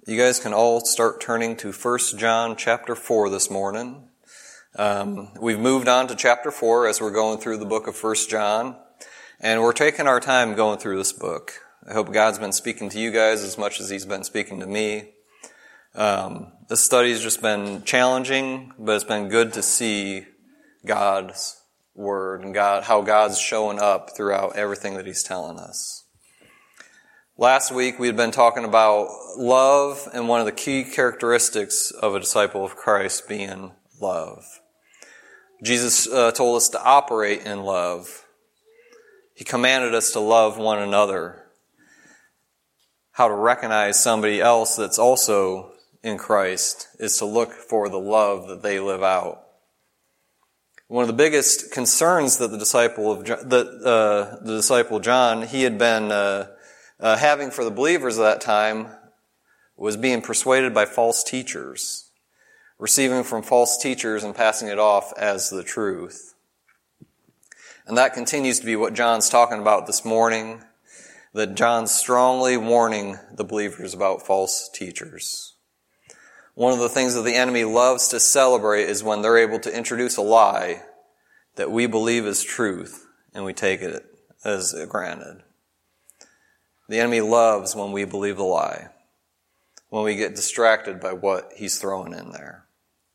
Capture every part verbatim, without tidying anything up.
You guys can all start turning to First John chapter four this morning. Um, we've moved on to chapter four as we're going through the book of First John, and we're taking our time going through this book. I hope God's been speaking to you guys as much as He's been speaking to me. Um, this study's just been challenging, but it's been good to see God's Word and God, how God's showing up throughout everything that He's telling us. Last week we had been talking about love and one of the key characteristics of a disciple of Christ being love. Jesus uh, told us to operate in love. He commanded us to love one another. How to recognize somebody else that's also in Christ is to look for the love that they live out. One of the biggest concerns that the disciple of John, that uh, the disciple John he had been uh, uh, having for the believers at that time was being persuaded by false teachers, receiving from false teachers and passing it off as the truth. And that continues to be what John's talking about this morning, that John's strongly warning the believers about false teachers. One of the things that the enemy loves to celebrate is when they're able to introduce a lie that we believe is truth and we take it as granted. The enemy loves when we believe the lie, when we get distracted by what he's throwing in there.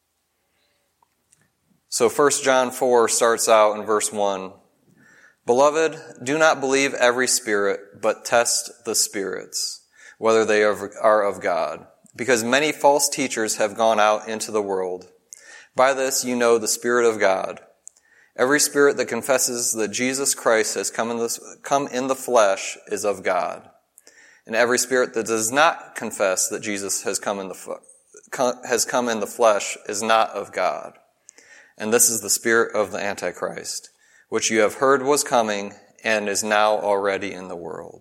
So First John four starts out in verse one. Beloved, do not believe every spirit, but test the spirits, whether they are of God. Because many false teachers have gone out into the world. By this you know the Spirit of God. Every spirit that confesses that Jesus Christ has come in, this, come in the flesh is of God. And every spirit that does not confess that Jesus has come in the has come in the flesh is not of God. And this is the spirit of the Antichrist, which you have heard was coming and is now already in the world.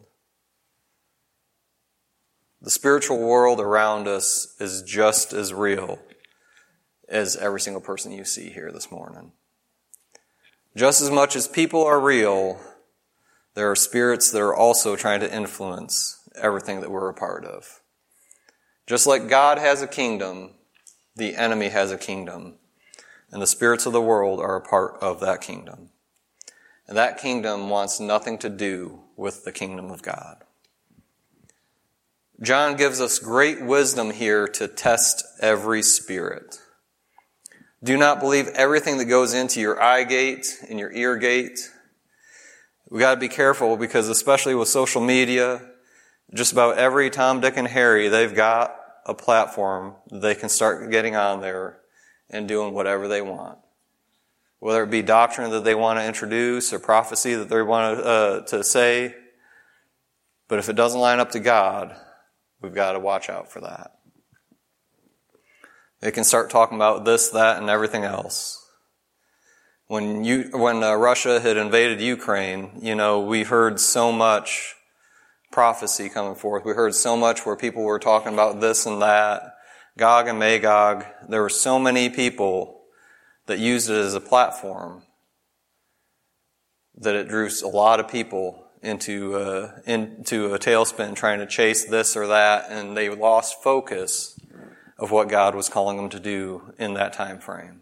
The spiritual world around us is just as real as every single person you see here this morning. Just as much as people are real, there are spirits that are also trying to influence everything that we're a part of. Just like God has a kingdom, the enemy has a kingdom, and the spirits of the world are a part of that kingdom. And that kingdom wants nothing to do with the kingdom of God. John gives us great wisdom here to test every spirit. Do not believe everything that goes into your eye gate and your ear gate. We got to be careful because especially with social media, just about every Tom, Dick, and Harry, they've got a platform that they can start getting on there and doing whatever they want. Whether it be doctrine that they want to introduce or prophecy that they want to, uh, to say. But if it doesn't line up to God, we've got to watch out for that. They can start talking about this, that, and everything else. When you, when uh, Russia had invaded Ukraine, you know, we heard so much prophecy coming forth. We heard so much where people were talking about this and that, Gog and Magog. There were so many people that used it as a platform that it drew a lot of people into uh, into a tailspin trying to chase this or that, and they lost focus of what God was calling them to do in that time frame.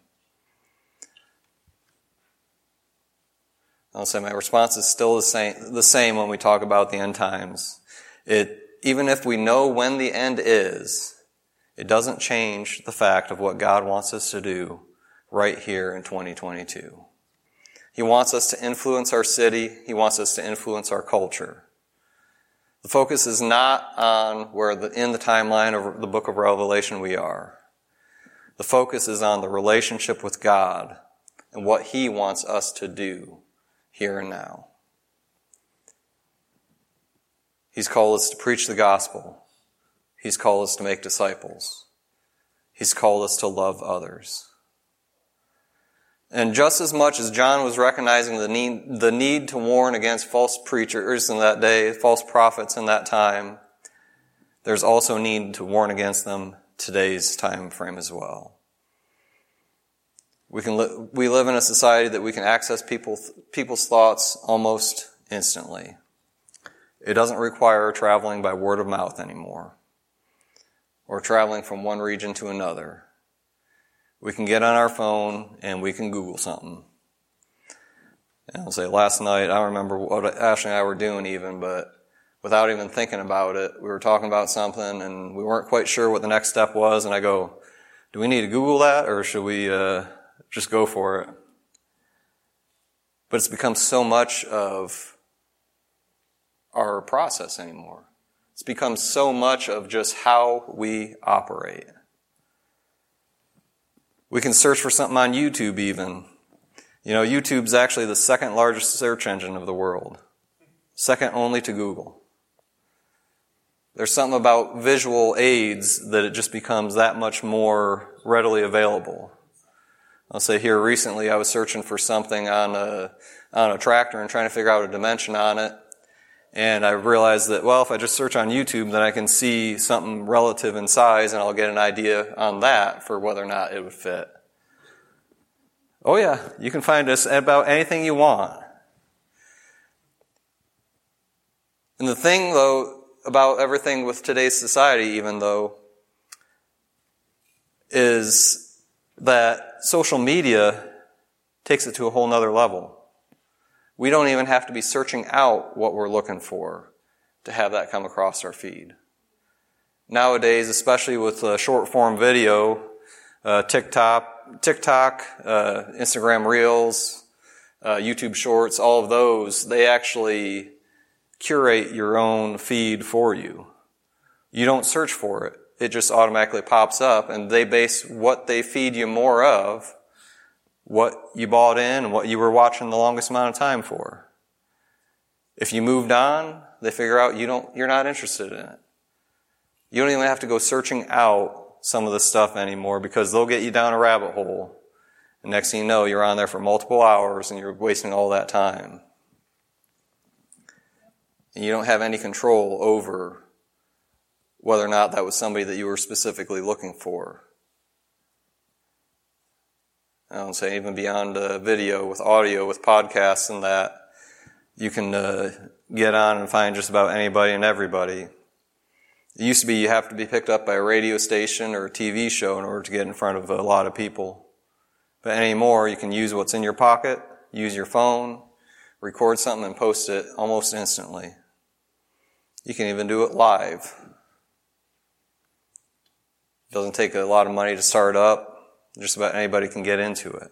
I'll say my response is still the same, the same when we talk about the end times. It, even if we know when the end is, it doesn't change the fact of what God wants us to do right here in twenty twenty-two. He wants us to influence our city. He wants us to influence our culture. The focus is not on where the, in the timeline of the book of Revelation we are. The focus is on the relationship with God and what He wants us to do here and now. He's called us to preach the gospel. He's called us to make disciples. He's called us to love others. And just as much as John was recognizing the need, the need to warn against false preachers in that day, false prophets in that time, there's also need to warn against them today's time frame as well. We can li- we live in a society that we can access people people's thoughts almost instantly. It doesn't require traveling by word of mouth anymore. or traveling from one region to another. We can get on our phone and we can Google something. And I'll say last night, I don't remember what Ashley and I were doing even, but without even thinking about it, we were talking about something and we weren't quite sure what the next step was. And I go, do we need to Google that or should we uh, just go for it? But it's become so much of our process anymore. It's become so much of just how we operate. We can search for something on YouTube even. You know, YouTube's actually the second largest search engine of the world. Second only to Google. There's something about visual aids that it just becomes that much more readily available. I'll say here recently I was searching for something on a, on a tractor and trying to figure out a dimension on it. And I realized that, well, if I just search on YouTube, then I can see something relative in size and I'll get an idea on that for whether or not it would fit. Oh yeah, you can find us about anything you want. And the thing, though, about everything with today's society, even though, is that social media takes it to a whole nother level. We don't even have to be searching out what we're looking for to have that come across our feed. Nowadays, especially with uh, short-form video, uh, TikTok, TikTok, uh, Instagram Reels, uh, YouTube Shorts, all of those, they actually curate your own feed for you. You don't search for it. It just automatically pops up, and they base what they feed you more of what you bought in and what you were watching the longest amount of time for. If you moved on, they figure out you don't, you're not interested in it. You don't even have to go searching out some of the stuff anymore because they'll get you down a rabbit hole. And next thing you know, you're on there for multiple hours and you're wasting all that time. And you don't have any control over whether or not that was somebody that you were specifically looking for. I don't say even beyond uh, video, with audio, with podcasts and that, you can uh, get on and find just about anybody and everybody. It used to be you have to be picked up by a radio station or a T V show in order to get in front of a lot of people. But anymore, you can use what's in your pocket, use your phone, record something and post it almost instantly. You can even do it live. It doesn't take a lot of money to start up. Just about anybody can get into it.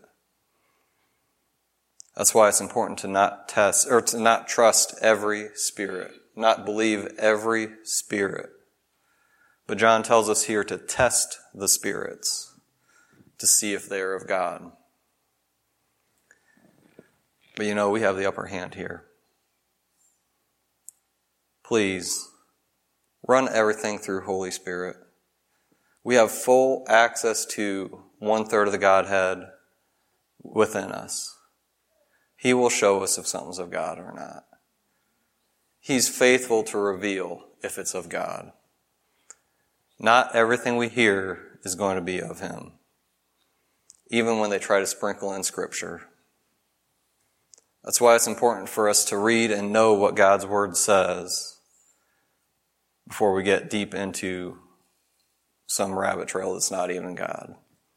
That's why it's important to not test, or to not trust every spirit, not believe every spirit. But John tells us here to test the spirits to see if they are of God. But you know, we have the upper hand here. Please, run everything through Holy Spirit. We have full access to one-third of the Godhead within us. He will show us if something's of God or not. He's faithful to reveal if it's of God. Not everything we hear is going to be of Him, even when they try to sprinkle in Scripture. That's why it's important for us to read and know what God's Word says before we get deep into some rabbit trail that's not even God.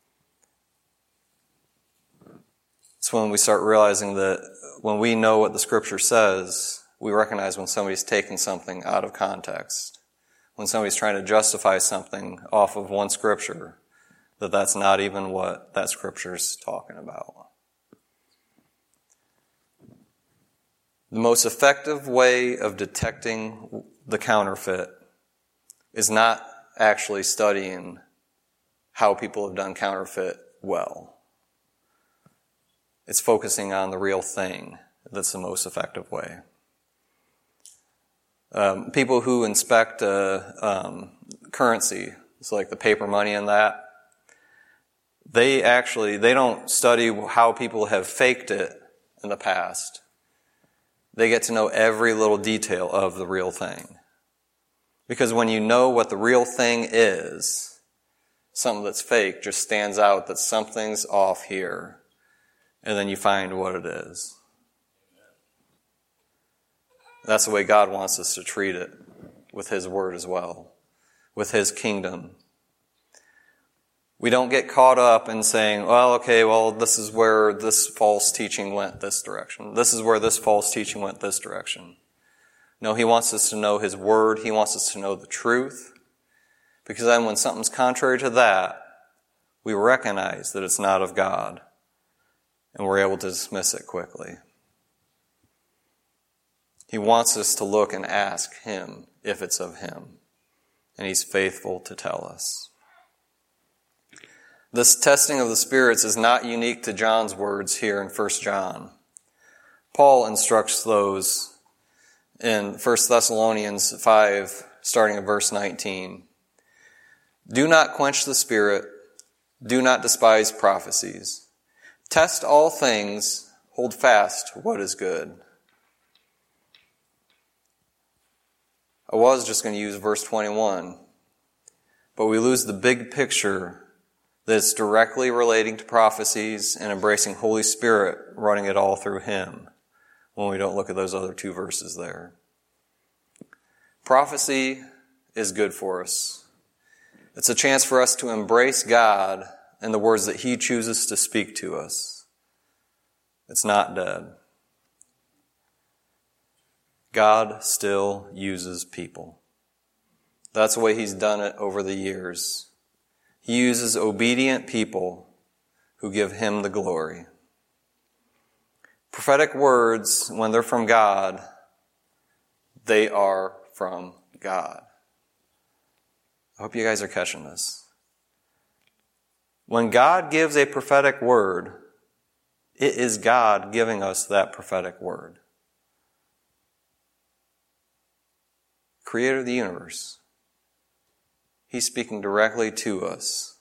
It's when we start realizing that when we know what the Scripture says, we recognize when somebody's taking something out of context. When somebody's trying to justify something off of one Scripture, that that's not even what that Scripture's talking about. The most effective way of detecting the counterfeit is not actually studying how people have done counterfeit well. It's focusing on the real thing that's the most effective way. Um, people who inspect uh, um, currency, it's like the paper money and that, they actually, they don't study how people have faked it in the past. They get to know every little detail of the real thing. Because when you know what the real thing is, something that's fake just stands out that something's off here. And then you find what it is. That's the way God wants us to treat it with His Word as well, with His kingdom We don't get caught up in saying, well, okay, well, this is where this false teaching went this direction. This is where this false teaching went this direction. No, he wants us to know his word. He wants us to know the truth. Because then when something's contrary to that, we recognize that it's not of God. And we're able to dismiss it quickly. He wants us to look and ask him if it's of him. And he's faithful to tell us. This testing of the spirits is not unique to John's words here in First John. Paul instructs those in First Thessalonians five, starting at verse nineteen. Do not quench the spirit. Do not despise prophecies. Test all things. Hold fast what is good. I was just going to use verse twenty-one, but we lose the big picture that's directly relating to prophecies and embracing Holy Spirit, running it all through him when we don't look at those other two verses there. Prophecy is good for us. It's a chance for us to embrace God and the words that he chooses to speak to us. It's not dead. God still uses people. That's the way he's done it over the years. He uses obedient people who give him the glory. Prophetic words, when they're from God, they are from God. I hope you guys are catching this. When God gives a prophetic word, it is God giving us that prophetic word. Creator of the universe. He's speaking directly to us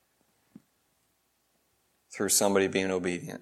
through somebody being obedient.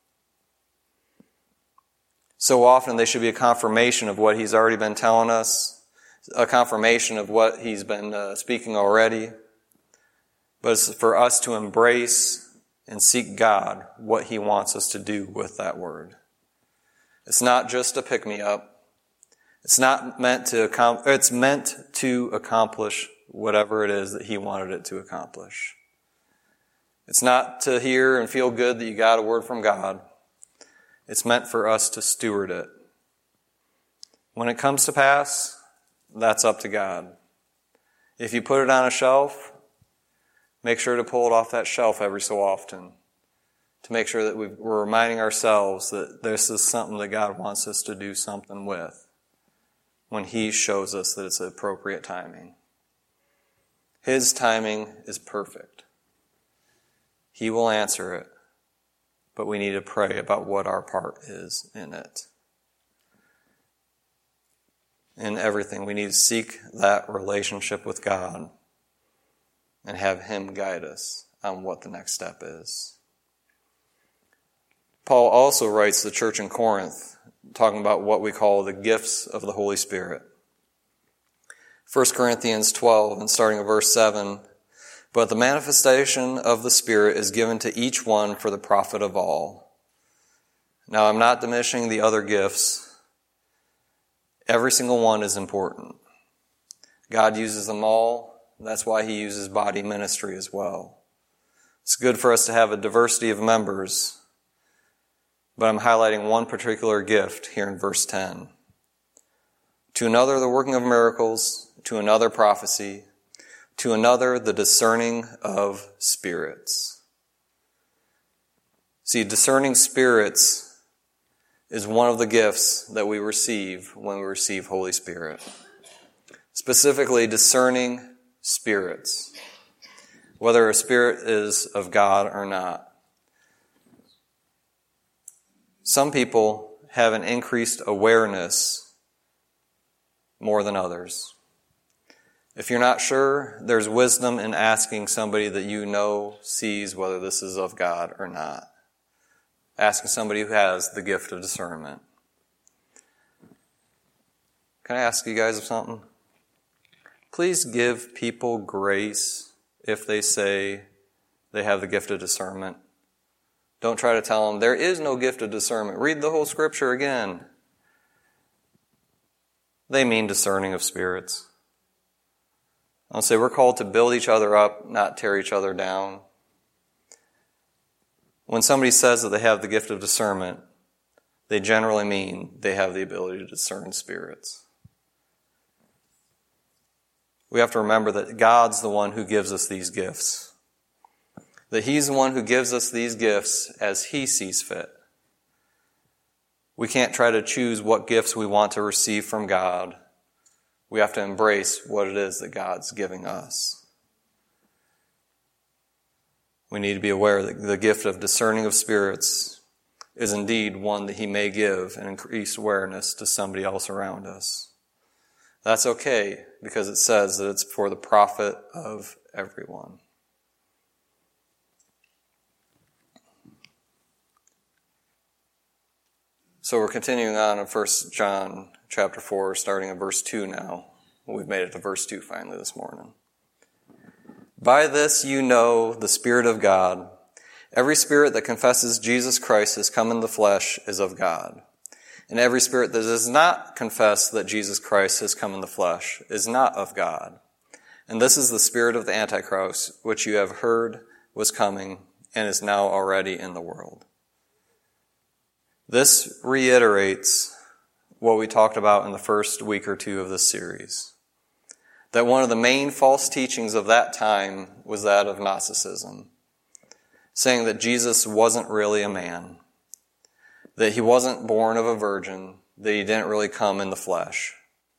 So often they should be a confirmation of what he's already been telling us, a confirmation of what he's been uh, speaking already. But it's for us to embrace and seek God what he wants us to do with that word. It's not just a pick-me-up. It's not meant to, it's meant to accomplish whatever it is that he wanted it to accomplish. It's not to hear and feel good that you got a word from God. It's meant for us to steward it. When it comes to pass, that's up to God. If you put it on a shelf, make sure to pull it off that shelf every so often to make sure that we're reminding ourselves that this is something that God wants us to do something with when he shows us that it's appropriate timing. His timing is perfect. He will answer it, but we need to pray about what our part is in it. In everything, we need to seek that relationship with God and have him guide us on what the next step is. Paul also writes to the church in Corinth, talking about what we call the gifts of the Holy Spirit. First Corinthians twelve, and starting at verse seven, but the manifestation of the Spirit is given to each one for the profit of all. Now, I'm not diminishing the other gifts. Every single one is important. God uses them all. That's why he uses body ministry as well. It's good for us to have a diversity of members, but I'm highlighting one particular gift here in verse ten. To another, the working of miracles. To another, prophecy. To another, the discerning of spirits. See, discerning spirits is one of the gifts that we receive when we receive Holy Spirit. Specifically, discerning spirits. Whether a spirit is of God or not. Some people have an increased awareness more than others. If you're not sure, there's wisdom in asking somebody that you know sees whether this is of God or not. Asking somebody who has the gift of discernment. Can I ask you guys something? Please give people grace if they say they have the gift of discernment. Don't try to tell them there is no gift of discernment. Read the whole scripture again. They mean discerning of spirits. I'll say we're called to build each other up, not tear each other down. When somebody says that they have the gift of discernment, they generally mean they have the ability to discern spirits. We have to remember that God's the one who gives us these gifts. That He's the one who gives us these gifts as He sees fit. We can't try to choose what gifts we want to receive from God. We have to embrace what it is that God's giving us. We need to be aware that the gift of discerning of spirits is indeed one that He may give an increased awareness to somebody else around us. That's okay, because it says that it's for the profit of everyone. So we're continuing on in First John chapter four, starting at verse two now. We've made it to verse two finally this morning. By this you know the Spirit of God. Every spirit that confesses Jesus Christ has come in the flesh is of God. And every spirit that does not confess that Jesus Christ has come in the flesh is not of God. And this is the spirit of the Antichrist, which you have heard was coming and is now already in the world. This reiterates what we talked about in the first week or two of this series. That one of the main false teachings of that time was that of Gnosticism, saying that Jesus wasn't really a man, that He wasn't born of a virgin, that He didn't really come in the flesh.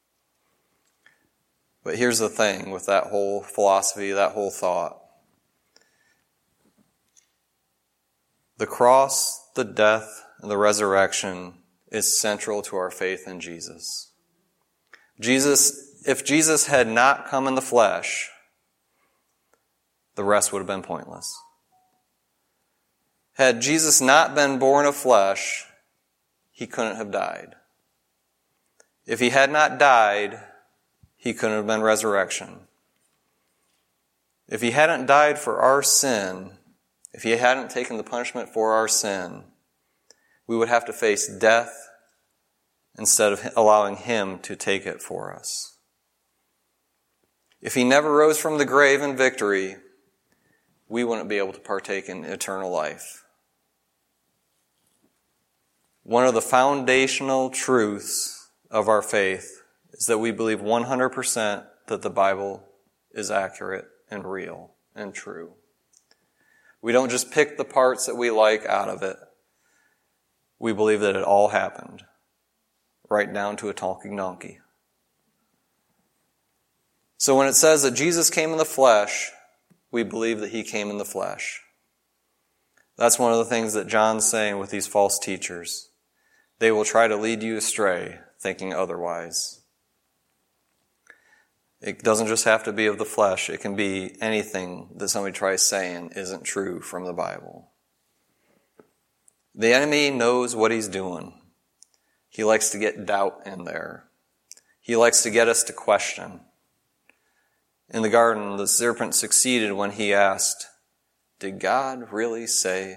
But here's the thing with that whole philosophy, that whole thought. The cross, the death, and the resurrection is central to our faith in Jesus. Jesus, if Jesus had not come in the flesh, the rest would have been pointless. Had Jesus not been born of flesh, He couldn't have died. If He had not died, He couldn't have been resurrection. If He hadn't died for our sin, if He hadn't taken the punishment for our sin, we would have to face death instead of allowing Him to take it for us. If He never rose from the grave in victory, we wouldn't be able to partake in eternal life. One of the foundational truths of our faith is that we believe one hundred percent that the Bible is accurate and real and true. We don't just pick the parts that we like out of it. We believe that it all happened, right down to a talking donkey. So when it says that Jesus came in the flesh, we believe that He came in the flesh. That's one of the things that John's saying with these false teachers. They will try to lead you astray, thinking otherwise. It doesn't just have to be of the flesh. It can be anything that somebody tries saying isn't true from the Bible. The enemy knows what he's doing. He likes to get doubt in there. He likes to get us to question. In the garden, the serpent succeeded when he asked, "Did God really say?"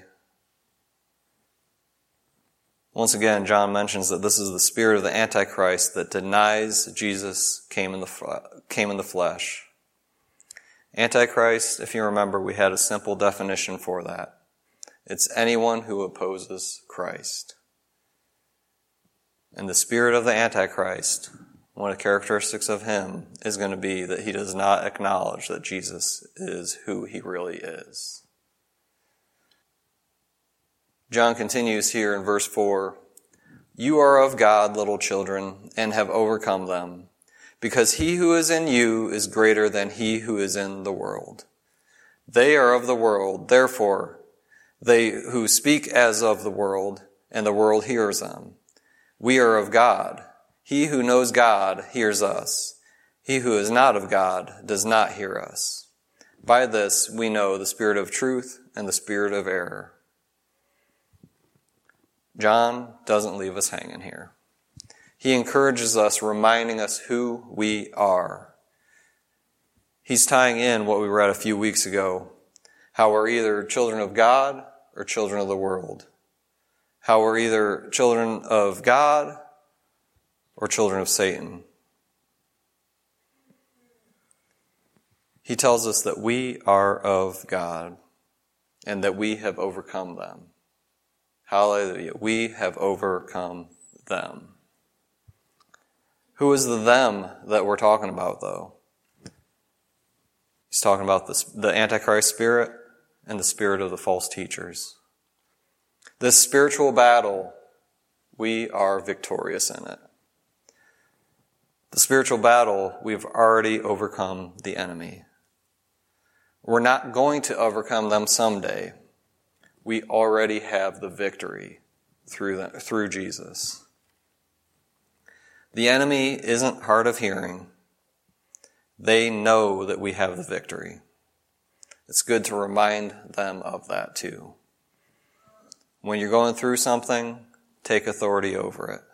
Once again, John mentions that this is the spirit of the Antichrist that denies Jesus came in the came in the flesh. Antichrist, if you remember, we had a simple definition for that. It's anyone who opposes Christ. And the spirit of the Antichrist, one of the characteristics of him is going to be that he does not acknowledge that Jesus is who He really is. John continues here in verse four, "You are of God, little children, and have overcome them, because He who is in you is greater than he who is in the world. They are of the world, therefore they who speak as of the world, and the world hears them. We are of God. He who knows God hears us. He who is not of God does not hear us. By this we know the spirit of truth and the spirit of error." John doesn't leave us hanging here. He encourages us, reminding us who we are. He's tying in what we read a few weeks ago, how we're either children of God or children of the world. How we're either children of God or children of Satan. He tells us that we are of God and that we have overcome them. Hallelujah. We have overcome them. Who is the them that we're talking about, though? He's talking about the, the Antichrist spirit and the spirit of the false teachers. This spiritual battle, we are victorious in it. The spiritual battle, we've already overcome the enemy. We're not going to overcome them someday. We already have the victory through them, through Jesus. The enemy isn't hard of hearing. They know that we have the victory. It's good to remind them of that too. When you're going through something, take authority over it.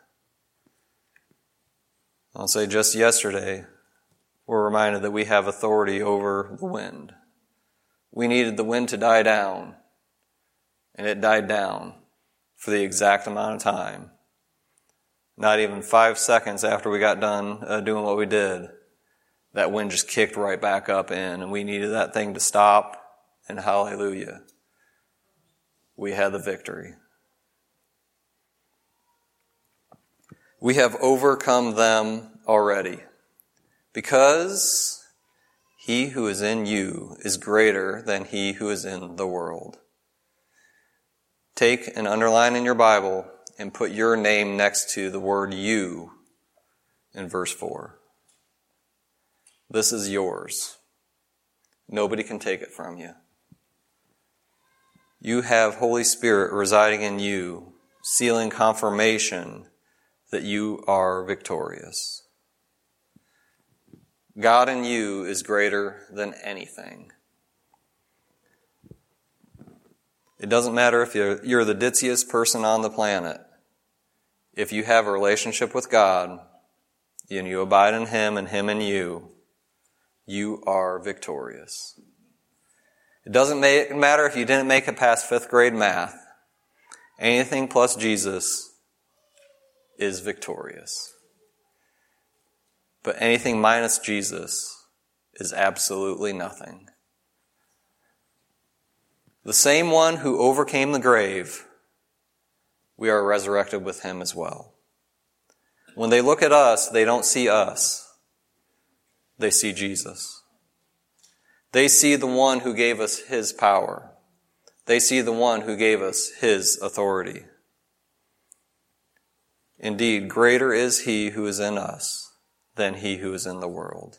I'll say just yesterday, we're reminded that we have authority over the wind. We needed the wind to die down, and it died down for the exact amount of time. Not even five seconds after we got done uh, doing what we did, that wind just kicked right back up in, and we needed that thing to stop, and hallelujah, we had the victory. We have overcome them already, because he who is in you is greater than he who is in the world. Take and underline in your Bible and put your name next to the word you in verse four. This is yours. Nobody can take it from you. You have Holy Spirit residing in you, sealing confirmation that you are victorious. God in you is greater than anything. It doesn't matter if you're, you're the ditziest person on the planet. If you have a relationship with God, and you abide in Him and Him in you, you are victorious. It doesn't matter if you didn't make it past fifth grade math. Anything plus Jesus is victorious. But anything minus Jesus is absolutely nothing. The same one who overcame the grave, we are resurrected with him as well. When they look at us, they don't see us. They see Jesus. They see the one who gave us his power. They see the one who gave us his authority. Indeed, greater is he who is in us than he who is in the world.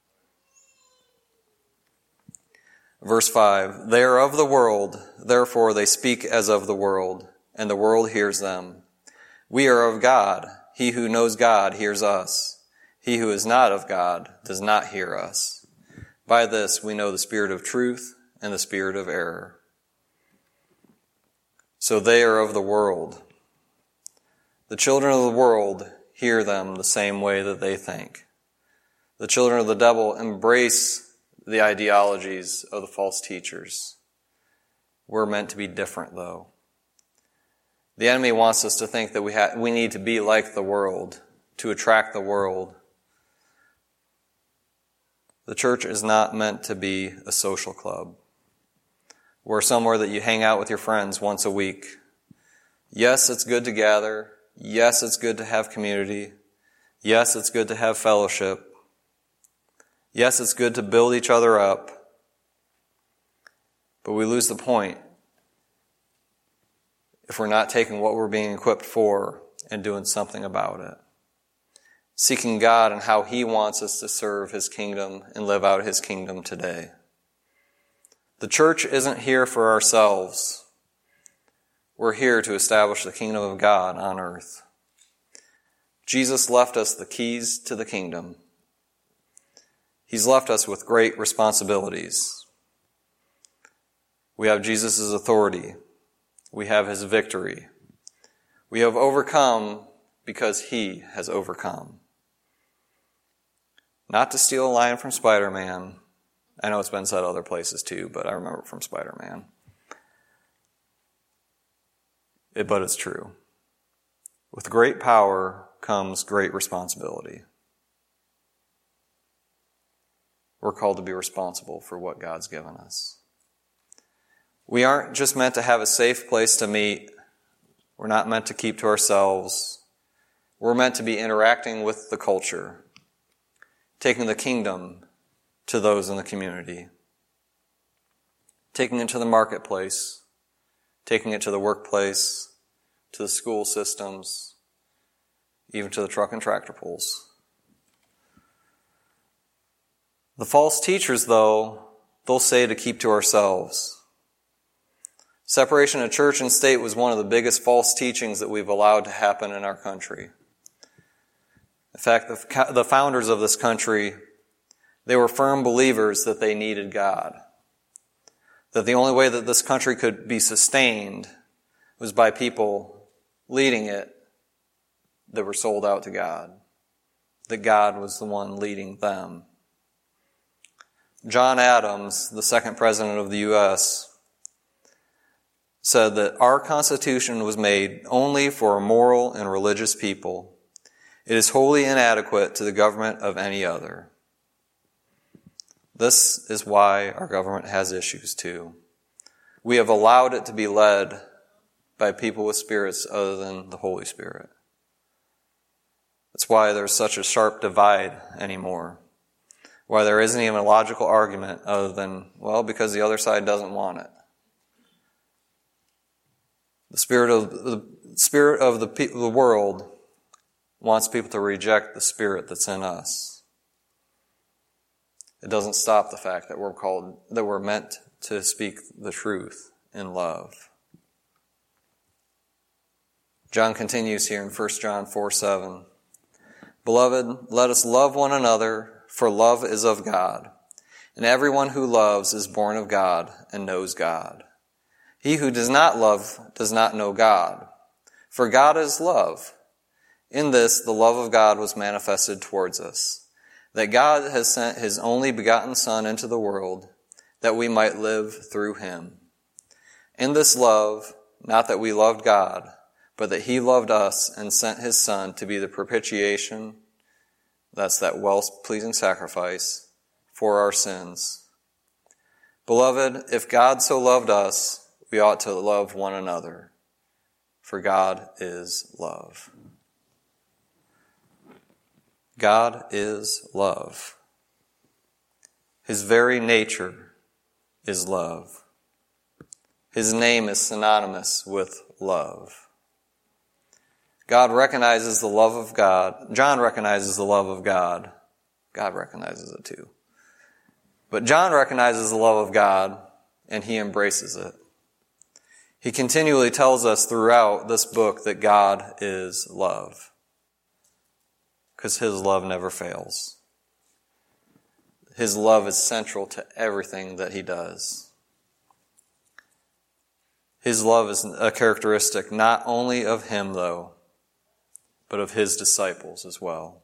Verse five, they are of the world, therefore they speak as of the world, and the world hears them. We are of God. He who knows God hears us. He who is not of God does not hear us. By this we know the spirit of truth and the spirit of error. So they are of the world. The children of the world hear them the same way that they think. The children of the devil embrace the ideologies of the false teachers. We're meant to be different, though. The enemy wants us to think that we ha- we need to be like the world, to attract the world. The church is not meant to be a social club, or somewhere that you hang out with your friends once a week. Yes, it's good to gather. Yes, it's good to have community. Yes, it's good to have fellowship. Yes, it's good to build each other up. But we lose the point if we're not taking what we're being equipped for and doing something about it. Seeking God and how He wants us to serve His kingdom and live out His kingdom today. The church isn't here for ourselves. We're here to establish the kingdom of God on earth. Jesus left us the keys to the kingdom. He's left us with great responsibilities. We have Jesus' authority. We have His victory. We have overcome because He has overcome. Not to steal a line from Spider-Man. I know it's been said other places too, but I remember it from Spider-Man. It, but it's true. With great power comes great responsibility. we're called to be responsible for what God's given us. We aren't just meant to have a safe place to meet. We're not meant to keep to ourselves. We're meant to be interacting with the culture, taking the kingdom to those in the community, taking it to the marketplace, taking it to the workplace, to the school systems, even to the truck and tractor pulls. The false teachers, though, they'll say to keep to ourselves. Separation of church and state was one of the biggest false teachings that we've allowed to happen in our country. In fact, the, the founders of this country, they were firm believers that they needed God. That the only way that this country could be sustained was by people leading it that were sold out to God. That God was the one leading them. John Adams, the second president of the U S, said that our Constitution was made only for a moral and religious people. It is wholly inadequate to the government of any other. This is why our government has issues too. We have allowed it to be led by people with spirits other than the Holy Spirit. That's why there's such a sharp divide anymore. Why there isn't even a logical argument other than, well, because the other side doesn't want it. The spirit of the spirit of the, pe- the world wants people to reject the spirit that's in us. It doesn't stop the fact that we're called, that we're meant to speak the truth in love. John continues here in First John four seven. Beloved, let us love one another, for love is of God. And everyone who loves is born of God and knows God. He who does not love does not know God, for God is love. In this, the love of God was manifested towards us, that God has sent his only begotten Son into the world, that we might live through him. In this love, not that we loved God, but that he loved us and sent his Son to be the propitiation, that's that well-pleasing sacrifice, for our sins. Beloved, if God so loved us, we ought to love one another, for God is love. God is love. His very nature is love. His name is synonymous with love. God recognizes the love of God. John recognizes the love of God. God recognizes it too. But John recognizes the love of God, and he embraces it. He continually tells us throughout this book that God is love, because his love never fails. His love is central to everything that he does. His love is a characteristic not only of him, though, but of his disciples as well.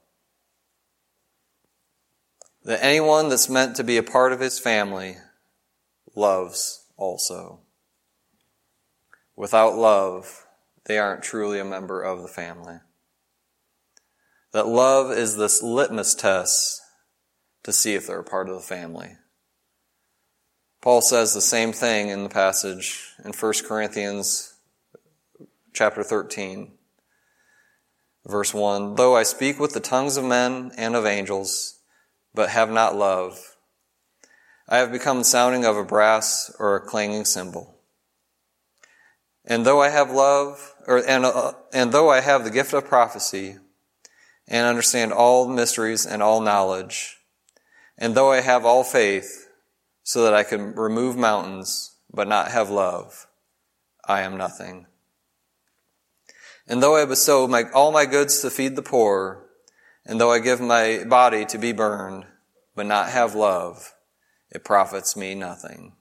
That anyone that's meant to be a part of his family loves also. Without love, they aren't truly a member of the family. That love is this litmus test to see if they're a part of the family. Paul says the same thing in the passage in First Corinthians chapter thirteen. Verse one, though I speak with the tongues of men and of angels, but have not love, I have become the sounding of a brass or a clanging cymbal. And though I have love, or and, uh, and though I have the gift of prophecy, and understand all mysteries and all knowledge, and though I have all faith, so that I can remove mountains, but not have love, I am nothing. And though I bestow my, all my goods to feed the poor, and though I give my body to be burned, but not have love, it profits me nothing.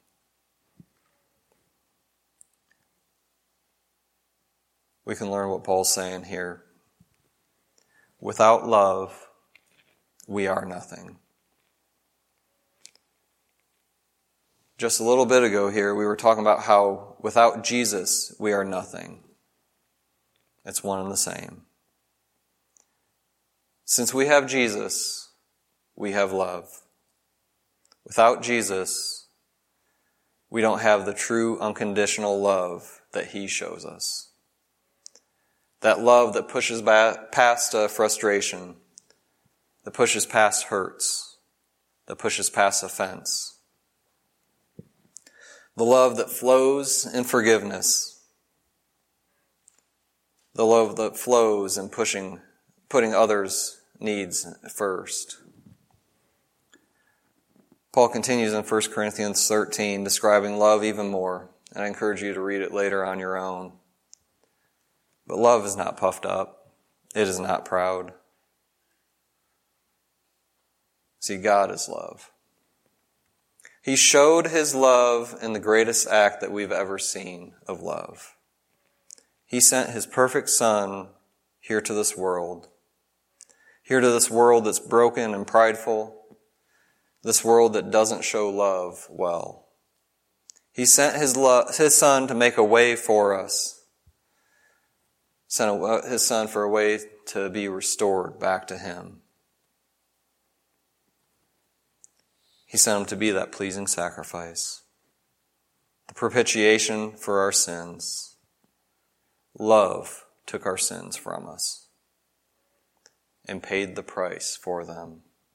We can learn what Paul's saying here. Without love, we are nothing. Just a little bit ago here, we were talking about how without Jesus, we are nothing. It's one and the same. Since we have Jesus, we have love. Without Jesus, we don't have the true unconditional love that he shows us. That love that pushes back past uh, frustration, that pushes past hurts, that pushes past offense. The love that flows in forgiveness. The love that flows in pushing, putting others' needs first. Paul continues in First Corinthians thirteen, describing love even more, and I encourage you to read it later on your own. But love is not puffed up. It is not proud. See, God is love. He showed his love in the greatest act that we've ever seen of love. He sent his perfect Son here to this world, here to this world that's broken and prideful, this world that doesn't show love well. He sent his, love, his Son to make a way for us, sent his Son for a way to be restored back to him. He sent him to be that pleasing sacrifice, the propitiation for our sins. Love took our sins from us and paid the price for them.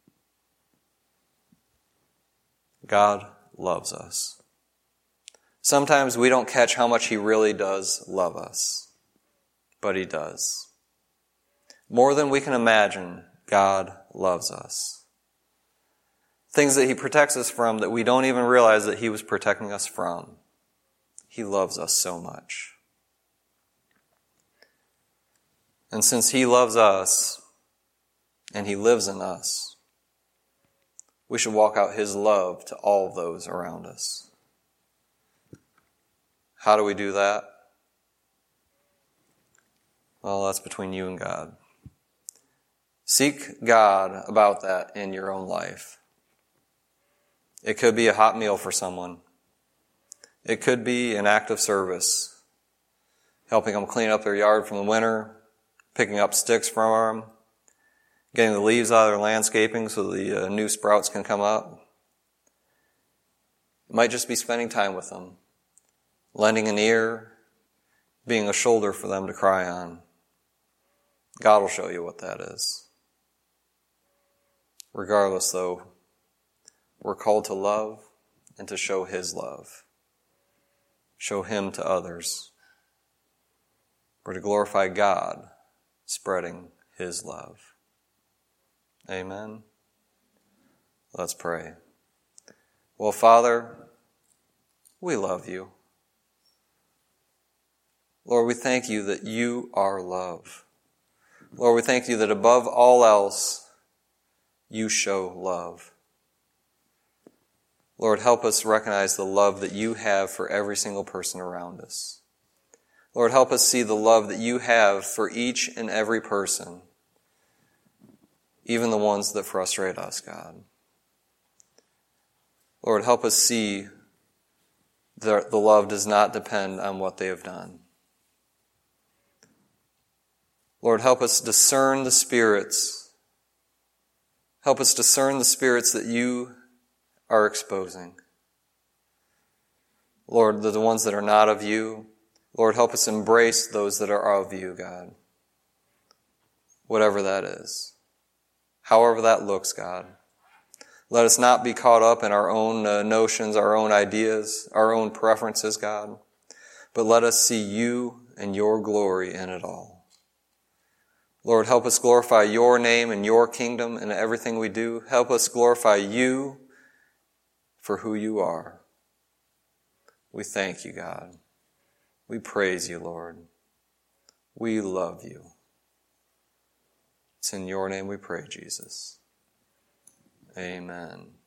God loves us. Sometimes we don't catch how much he really does love us, but he does. More than we can imagine, God loves us. Things that he protects us from that we don't even realize that he was protecting us from. He loves us so much. And since he loves us, and he lives in us, we should walk out his love to all those around us. How do we do that? Well, that's between you and God. Seek God about that in your own life. It could be a hot meal for someone. It could be an act of service, helping them clean up their yard from the winter, picking up sticks from them, getting the leaves out of their landscaping so the uh, new sprouts can come up. It might just be spending time with them, lending an ear, being a shoulder for them to cry on. God will show you what that is. Regardless, though, we're called to love and to show his love. Show him to others. We're to glorify God, spreading his love. Amen. Let's pray. Well, Father, we love you. Lord, we thank you that you are love. Lord, we thank you that above all else, you show love. Lord, help us recognize the love that you have for every single person around us. Lord, help us see the love that you have for each and every person, even the ones that frustrate us, God. Lord, help us see that the love does not depend on what they have done. Lord, help us discern the spirits. Help us discern the spirits that you are exposing. Lord, the ones that are not of you. Lord, help us embrace those that are of you, God. Whatever that is. However that looks, God. Let us not be caught up in our own uh, notions, our own ideas, our own preferences, God. But let us see you and your glory in it all. Lord, help us glorify your name and your kingdom in everything we do. Help us glorify you for who you are. We thank you, God. We praise you, Lord. We love you. It's in your name we pray, Jesus. Amen.